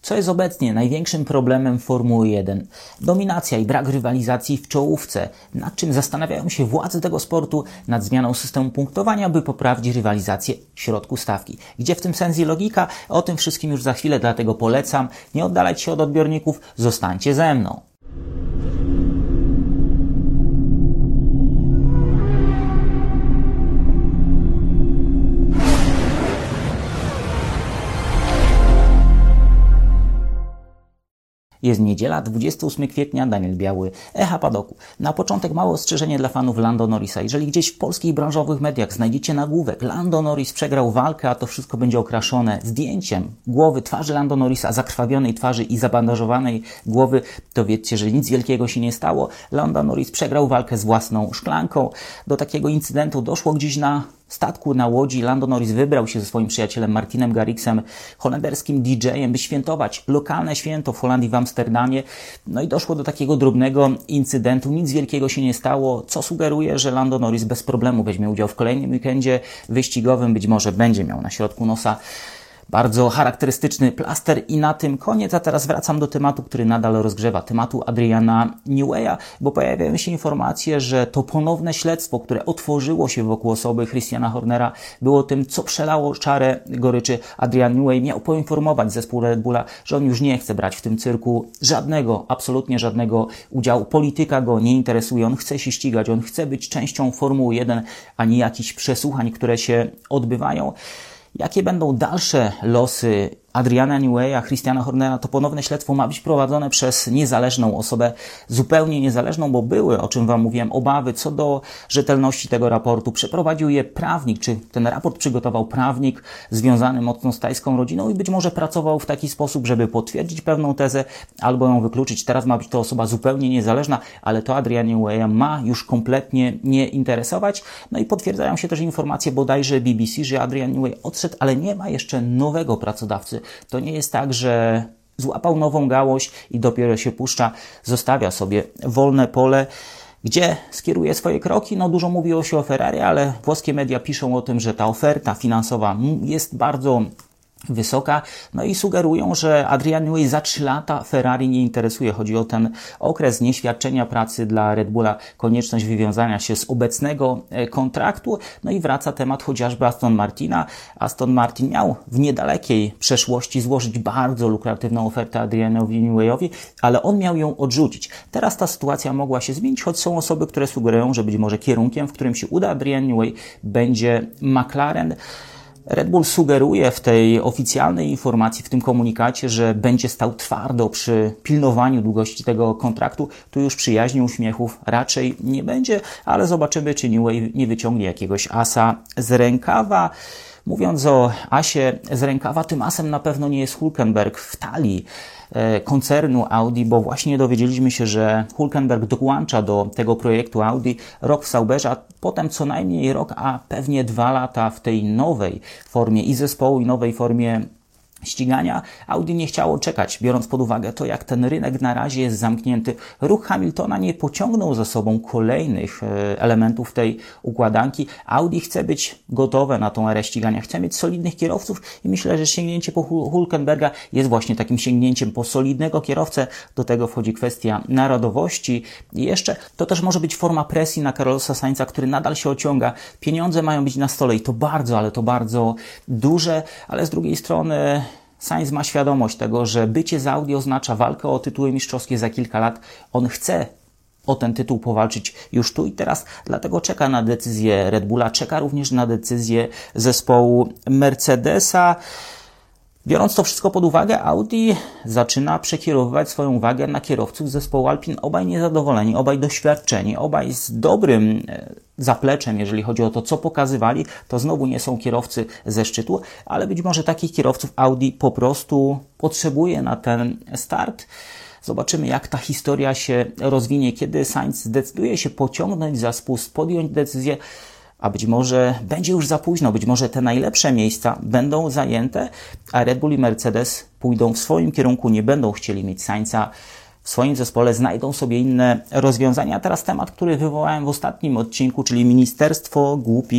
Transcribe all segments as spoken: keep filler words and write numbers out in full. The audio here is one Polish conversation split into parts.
Co jest obecnie największym problemem Formuły jeden? Dominacja i brak rywalizacji w czołówce, nad czym zastanawiają się władze tego sportu, nad zmianą systemu punktowania, by poprawić rywalizację w środku stawki. Gdzie w tym sens i logika? O tym wszystkim już za chwilę, dlatego polecam nie oddalać się od odbiorników, zostańcie ze mną. Jest niedziela, dwudziestego ósmego kwietnia, Daniel Biały, Echa Padoku. Na początek małe ostrzeżenie dla fanów Lando Norrisa. Jeżeli gdzieś w polskich branżowych mediach znajdziecie nagłówek Lando Norris przegrał walkę, a to wszystko będzie okraszone zdjęciem głowy, twarzy Lando Norrisa, zakrwawionej twarzy i zabandażowanej głowy, to wiedzcie, że nic wielkiego się nie stało. Lando Norris przegrał walkę z własną szklanką. Do takiego incydentu doszło gdzieś na statku na łodzi. Lando Norris wybrał się ze swoim przyjacielem Martinem Garrixem, holenderskim D J-em, by świętować lokalne święto w Holandii, w Amsterdamie. No i doszło do takiego drobnego incydentu. Nic wielkiego się nie stało, co sugeruje, że Lando Norris bez problemu weźmie udział w kolejnym weekendzie wyścigowym. Być może będzie miał na środku nosa bardzo charakterystyczny plaster i na tym koniec. A teraz wracam do tematu, który nadal rozgrzewa, tematu Adriana Newey'a, bo pojawiają się informacje, że to ponowne śledztwo, które otworzyło się wokół osoby Christiana Hornera, było tym, co przelało czarę goryczy. Adrian Newey miał poinformować zespół Red Bulla, że on już nie chce brać w tym cyrku żadnego, absolutnie żadnego udziału. Polityka go nie interesuje, on chce się ścigać, on chce być częścią Formuły jeden, a nie jakichś przesłuchań, które się odbywają. Jakie będą dalsze losy Adriana Newey'a, Christiana Hornera? To ponowne śledztwo ma być prowadzone przez niezależną osobę, zupełnie niezależną, bo były, o czym Wam mówiłem, obawy co do rzetelności tego raportu. Przeprowadził je prawnik, czy ten raport przygotował prawnik związany mocno z tajską rodziną i być może pracował w taki sposób, żeby potwierdzić pewną tezę albo ją wykluczyć. Teraz ma być to osoba zupełnie niezależna, ale to Adriana Newey'a ma już kompletnie nie interesować. No i potwierdzają się też informacje bodajże B B C, że Adrian Newey odszedł, ale nie ma jeszcze nowego pracodawcy. To nie jest tak, że złapał nową gałąź i dopiero się puszcza, zostawia sobie wolne pole. Gdzie skieruje swoje kroki? No dużo mówiło się o Ferrari, ale włoskie media piszą o tym, że ta oferta finansowa jest bardzo wysoka, no i sugerują, że Adrian Newey za trzy lata Ferrari nie interesuje. Chodzi o ten okres nieświadczenia pracy dla Red Bulla, konieczność wywiązania się z obecnego kontraktu, no i wraca temat chociażby Aston Martina. Aston Martin miał w niedalekiej przeszłości złożyć bardzo lukratywną ofertę Adrianowi Neweyowi, ale on miał ją odrzucić. Teraz ta sytuacja mogła się zmienić, choć są osoby, które sugerują, że być może kierunkiem, w którym się uda Adrian Newey, będzie McLaren. Red Bull sugeruje w tej oficjalnej informacji, w tym komunikacie, że będzie stał twardo przy pilnowaniu długości tego kontraktu. Tu już przyjaźni, uśmiechów raczej nie będzie, ale zobaczymy, czy Newey nie wyciągnie jakiegoś asa z rękawa. Mówiąc o asie z rękawa, tym asem na pewno nie jest Hülkenberg w talii koncernu Audi, bo właśnie dowiedzieliśmy się, że Hülkenberg dołącza do tego projektu Audi. Rok w Sauberze, a potem co najmniej rok, a pewnie dwa lata w tej nowej formie i zespołu, i nowej formie ścigania. Audi nie chciało czekać, biorąc pod uwagę to, jak ten rynek na razie jest zamknięty. Ruch Hamiltona nie pociągnął za sobą kolejnych elementów tej układanki. Audi chce być gotowe na tą erę ścigania, chce mieć solidnych kierowców i myślę, że sięgnięcie po Hülkenberga jest właśnie takim sięgnięciem po solidnego kierowcę. Do tego wchodzi kwestia narodowości i jeszcze to też może być forma presji na Carlosa Sainza, który nadal się ociąga. Pieniądze mają być na stole i to bardzo, ale to bardzo duże, ale z drugiej strony Sainz ma świadomość tego, że bycie z Audi oznacza walkę o tytuły mistrzowskie za kilka lat. On chce o ten tytuł powalczyć już tu i teraz, dlatego czeka na decyzję Red Bulla, czeka również na decyzję zespołu Mercedesa. Biorąc to wszystko pod uwagę, Audi zaczyna przekierowywać swoją uwagę na kierowców zespołu Alpine. Obaj niezadowoleni, obaj doświadczeni, obaj z dobrym zapleczem, jeżeli chodzi o to, co pokazywali. To znowu nie są kierowcy ze szczytu, ale być może takich kierowców Audi po prostu potrzebuje na ten start. Zobaczymy, jak ta historia się rozwinie, kiedy Sainz zdecyduje się pociągnąć za spust, podjąć decyzję, a być może będzie już za późno, być może te najlepsze miejsca będą zajęte, a Red Bull i Mercedes pójdą w swoim kierunku, nie będą chcieli mieć Sainza w swoim zespole, znajdą sobie inne rozwiązania. A teraz temat, który wywołałem w ostatnim odcinku, czyli Ministerstwo Głupich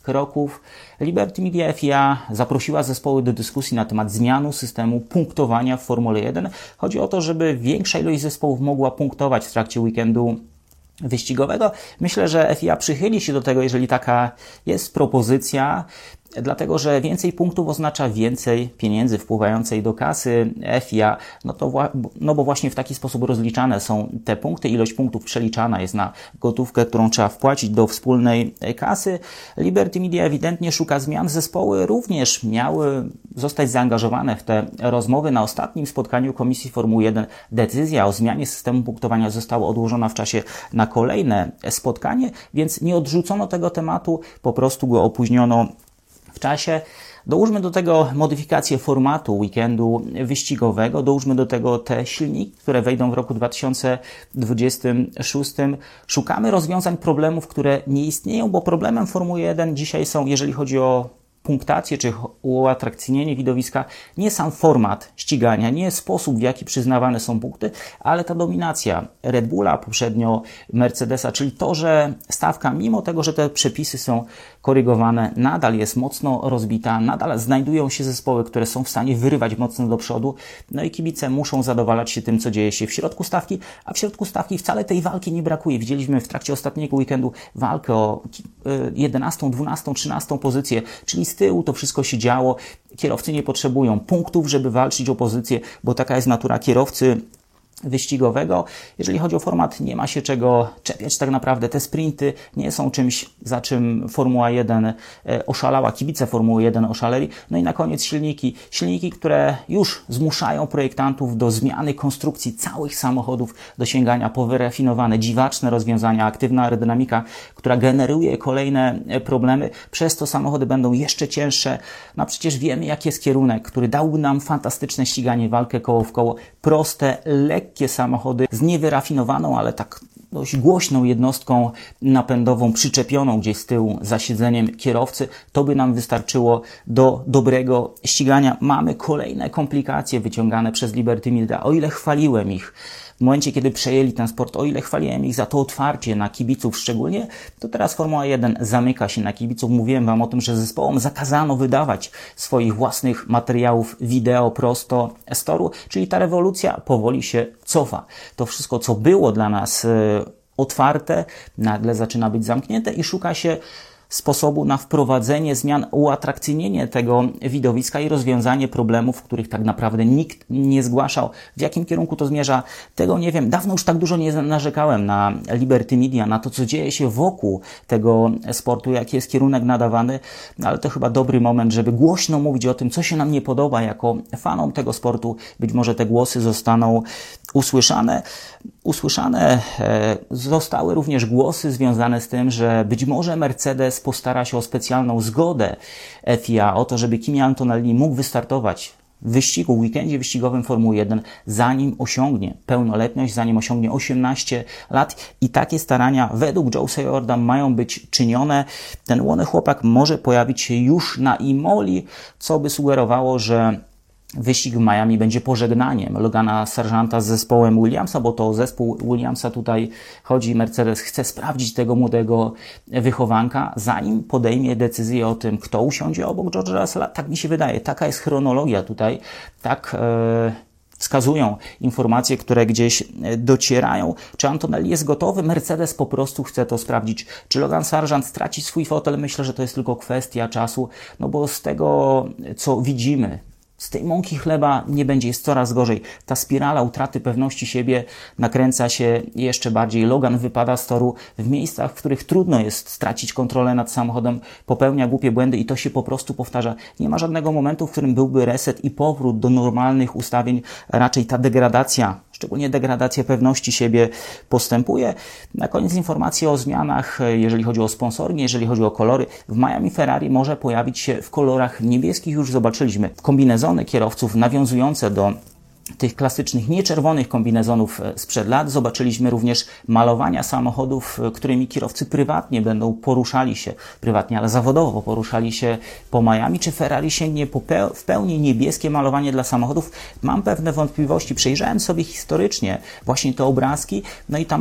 kroków. Liberty Media F I A zaprosiła zespoły do dyskusji na temat zmiany systemu punktowania w Formule jeden. Chodzi o to, żeby większa ilość zespołów mogła punktować w trakcie weekendu wyścigowego. Myślę, że F I A przychyli się do tego, jeżeli taka jest propozycja, dlatego że więcej punktów oznacza więcej pieniędzy wpływającej do kasy F I A, no, to no bo właśnie w taki sposób rozliczane są te punkty, ilość punktów przeliczana jest na gotówkę, którą trzeba wpłacić do wspólnej kasy. Liberty Media ewidentnie szuka zmian. Zespoły również miały zostać zaangażowane w te rozmowy. Na ostatnim spotkaniu Komisji Formuły jeden decyzja o zmianie systemu punktowania została odłożona w czasie na kolejne spotkanie, więc nie odrzucono tego tematu, po prostu go opóźniono w czasie. Dołóżmy do tego modyfikację formatu weekendu wyścigowego, dołóżmy do tego te silniki, które wejdą w roku dwa tysiące dwudziestym szóstym. Szukamy rozwiązań problemów, które nie istnieją, bo problemem Formuły jeden dzisiaj są, jeżeli chodzi o punktację czy uatrakcyjnienie widowiska, nie sam format ścigania, nie sposób, w jaki przyznawane są punkty, ale ta dominacja Red Bulla, poprzednio Mercedesa, czyli to, że stawka, mimo tego, że te przepisy są korygowane, nadal jest mocno rozbita, nadal znajdują się zespoły, które są w stanie wyrywać mocno do przodu, no i kibice muszą zadowalać się tym, co dzieje się w środku stawki, a w środku stawki wcale tej walki nie brakuje. Widzieliśmy w trakcie ostatniego weekendu walkę o jedenastą, dwunastą, trzynastą pozycję, czyli z tyłu to wszystko się działo. Kierowcy nie potrzebują punktów, żeby walczyć o pozycję, bo taka jest natura kierowcy wyścigowego. Jeżeli chodzi o format, nie ma się czego czepiać tak naprawdę. Te sprinty nie są czymś, za czym Formuła jeden oszalała, kibice Formuły jeden oszaleli. No i na koniec silniki. Silniki, które już zmuszają projektantów do zmiany konstrukcji całych samochodów, do sięgania po wyrafinowane, dziwaczne rozwiązania, aktywna aerodynamika, która generuje kolejne problemy. Przez to samochody będą jeszcze cięższe. No przecież wiemy, jaki jest kierunek, który dałby nam fantastyczne ściganie, walkę koło w koło. Proste, lekkie samochody z niewyrafinowaną, ale tak dość głośną jednostką napędową przyczepioną gdzieś z tyłu za siedzeniem kierowcy. To by nam wystarczyło do dobrego ścigania. Mamy kolejne komplikacje wyciągane przez Liberty Media. O ile chwaliłem ich w momencie, kiedy przejęli ten sport, o ile chwaliłem ich za to otwarcie na kibiców szczególnie, to teraz Formuła jeden zamyka się na kibiców. Mówiłem Wam o tym, że zespołom zakazano wydawać swoich własnych materiałów wideo prosto z toru, czyli ta rewolucja powoli się cofa. To wszystko, co było dla nas otwarte, nagle zaczyna być zamknięte i szuka się sposobu na wprowadzenie zmian, uatrakcyjnienie tego widowiska i rozwiązanie problemów, których tak naprawdę nikt nie zgłaszał. W jakim kierunku to zmierza, tego nie wiem. Dawno już tak dużo nie narzekałem na Liberty Media, na to, co dzieje się wokół tego sportu, jaki jest kierunek nadawany, ale to chyba dobry moment, żeby głośno mówić o tym, co się nam nie podoba jako fanom tego sportu. Być może te głosy zostaną usłyszane. Usłyszane e, zostały również głosy związane z tym, że być może Mercedes postara się o specjalną zgodę F I A, o to, żeby Kimi Antonelli mógł wystartować w wyścigu, w weekendzie wyścigowym Formuły jeden, zanim osiągnie pełnoletność, zanim osiągnie osiemnaście lat. I takie starania według Joe Sayorda mają być czynione. Ten młody chłopak może pojawić się już na Imoli, co by sugerowało, że wyścig w Miami będzie pożegnaniem Logana Sargenta z zespołem Williamsa, bo to zespół Williamsa tutaj chodzi. Mercedes chce sprawdzić tego młodego wychowanka, zanim podejmie decyzję o tym, kto usiądzie obok George'a Russella. Tak mi się wydaje. Taka jest chronologia tutaj. Tak e, wskazują informacje, które gdzieś docierają. Czy Antonelli jest gotowy? Mercedes po prostu chce to sprawdzić. Czy Logan Sargent straci swój fotel? Myślę, że to jest tylko kwestia czasu, no bo z tego, co widzimy, z tej mąki chleba nie będzie, jest coraz gorzej. Ta spirala utraty pewności siebie nakręca się jeszcze bardziej. Logan wypada z toru w miejscach, w których trudno jest stracić kontrolę nad samochodem, popełnia głupie błędy i to się po prostu powtarza. Nie ma żadnego momentu, w którym byłby reset i powrót do normalnych ustawień. Raczej ta degradacja, szczególnie degradacja pewności siebie postępuje. Na koniec informacje o zmianach, jeżeli chodzi o sponsoring, jeżeli chodzi o kolory. W Miami Ferrari może pojawić się w kolorach niebieskich, już zobaczyliśmy kombinezony kierowców nawiązujące do tych klasycznych, nieczerwonych kombinezonów sprzed lat. Zobaczyliśmy również malowania samochodów, którymi kierowcy prywatnie będą poruszali się, prywatnie, ale zawodowo poruszali się po Miami. Czy Ferrari sięgnie po pe- w pełni niebieskie malowanie dla samochodów? Mam pewne wątpliwości. Przejrzałem sobie historycznie właśnie te obrazki, no i tam mamy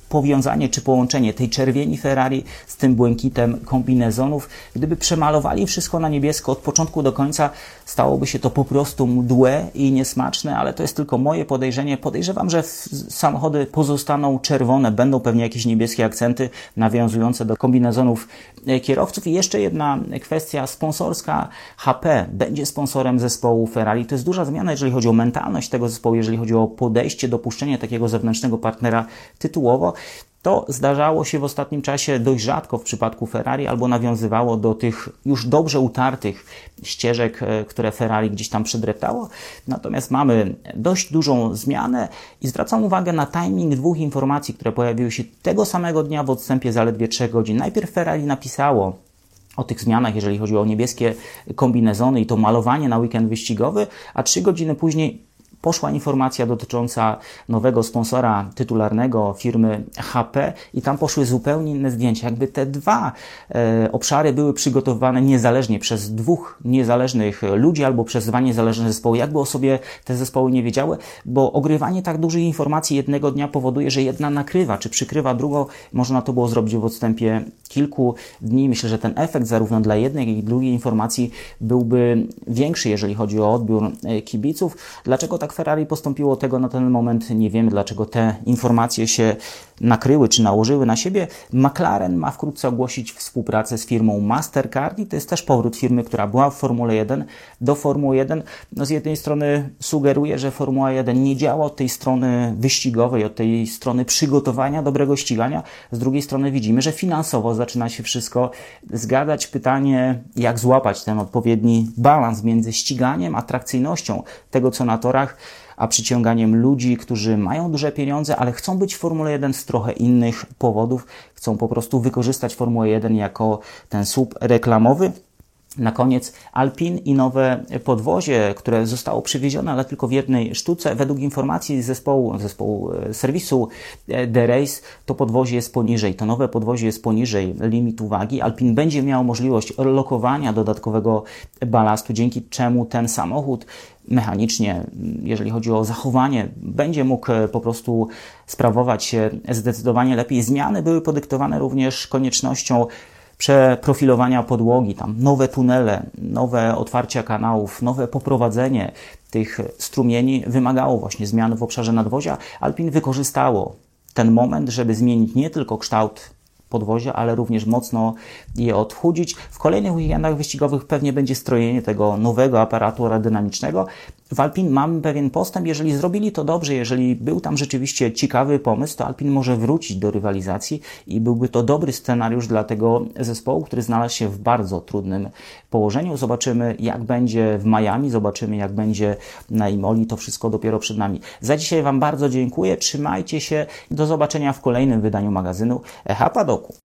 powiązanie czy połączenie tej czerwieni Ferrari z tym błękitem kombinezonów. Gdyby przemalowali wszystko na niebiesko od początku do końca, stałoby się to po prostu mdłe i niesmaczne, ale to jest tylko moje podejrzenie. Podejrzewam, że samochody pozostaną czerwone, będą pewnie jakieś niebieskie akcenty nawiązujące do kombinezonów kierowców. I jeszcze jedna kwestia sponsorska. H P będzie sponsorem zespołu Ferrari. To jest duża zmiana, jeżeli chodzi o mentalność tego zespołu, jeżeli chodzi o podejście, dopuszczenie takiego zewnętrznego partnera tytułowo. To zdarzało się w ostatnim czasie dość rzadko w przypadku Ferrari, albo nawiązywało do tych już dobrze utartych ścieżek, które Ferrari gdzieś tam przedreptało. Natomiast mamy dość dużą zmianę i zwracam uwagę na timing dwóch informacji, które pojawiły się tego samego dnia w odstępie zaledwie trzech godzin. Najpierw Ferrari napisało o tych zmianach, jeżeli chodzi o niebieskie kombinezony i to malowanie na weekend wyścigowy, a trzy godziny później poszła informacja dotycząca nowego sponsora tytularnego firmy H P i tam poszły zupełnie inne zdjęcia. Jakby te dwa e, obszary były przygotowane niezależnie przez dwóch niezależnych ludzi albo przez dwa niezależne zespoły. Jakby o sobie te zespoły nie wiedziały, bo ogrywanie tak dużych informacji jednego dnia powoduje, że jedna nakrywa czy przykrywa drugą. Można to było zrobić w odstępie kilku dni. Myślę, że ten efekt zarówno dla jednej, jak i drugiej informacji byłby większy, jeżeli chodzi o odbiór kibiców. Dlaczego tak Ferrari postąpiło, tego na ten moment nie wiemy, dlaczego te informacje się nakryły czy nałożyły na siebie. McLaren ma wkrótce ogłosić współpracę z firmą Mastercard i to jest też powrót firmy, która była w Formule jeden do Formuły jeden. No z jednej strony sugeruje, że Formuła jeden nie działa od tej strony wyścigowej, od tej strony przygotowania dobrego ścigania. Z drugiej strony widzimy, że finansowo zaczyna się wszystko zgadzać. Pytanie, jak złapać ten odpowiedni balans między ściganiem, atrakcyjnością tego, co na torach, a przyciąganiem ludzi, którzy mają duże pieniądze, ale chcą być w Formule jeden z trochę innych powodów. Chcą po prostu wykorzystać Formułę jeden jako ten słup reklamowy. Na koniec Alpine i nowe podwozie, które zostało przywiezione, ale tylko w jednej sztuce. Według informacji zespołu, zespołu serwisu The Race, to podwozie jest poniżej, to nowe podwozie jest poniżej limitu wagi. Alpine będzie miał możliwość lokowania dodatkowego balastu, dzięki czemu ten samochód mechanicznie, jeżeli chodzi o zachowanie, będzie mógł po prostu sprawować się zdecydowanie lepiej. Zmiany były podyktowane również koniecznością przeprofilowania podłogi, tam nowe tunele, nowe otwarcia kanałów, nowe poprowadzenie tych strumieni wymagało właśnie zmian w obszarze nadwozia. Alpine wykorzystało ten moment, żeby zmienić nie tylko kształt podwozia, ale również mocno je odchudzić. W kolejnych weekendach wyścigowych pewnie będzie strojenie tego nowego aparatu aerodynamicznego. W Alpine mamy pewien postęp. Jeżeli zrobili to dobrze, jeżeli był tam rzeczywiście ciekawy pomysł, to Alpine może wrócić do rywalizacji i byłby to dobry scenariusz dla tego zespołu, który znalazł się w bardzo trudnym położeniu. Zobaczymy, jak będzie w Miami, zobaczymy, jak będzie na Imoli. To wszystko dopiero przed nami. Za dzisiaj Wam bardzo dziękuję. Trzymajcie się. Do zobaczenia w kolejnym wydaniu magazynu Echa Padoku.